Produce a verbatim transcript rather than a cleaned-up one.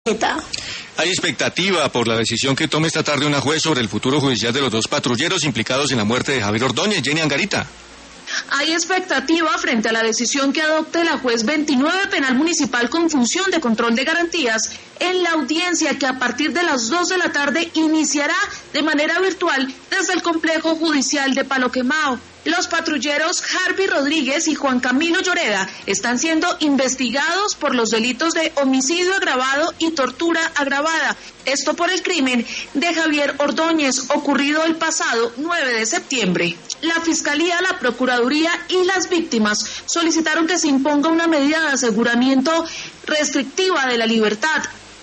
Hay expectativa por la decisión que tome esta tarde una juez sobre el futuro judicial de los dos patrulleros implicados en la muerte de Javier Ordóñez. Jenny Angarita. Hay expectativa frente a la decisión que adopte la juez veintinueve penal municipal con función de control de garantías en la audiencia que a partir de las dos de la tarde iniciará de manera virtual desde el complejo judicial de Palo Quemado. Los patrulleros Harvey Rodríguez y Juan Camilo Lloreda están siendo investigados por los delitos de homicidio agravado y tortura agravada. Esto por el crimen de Javier Ordóñez ocurrido el pasado nueve de septiembre. La Fiscalía, la Procuraduría y las víctimas solicitaron que se imponga una medida de aseguramiento restrictiva de la libertad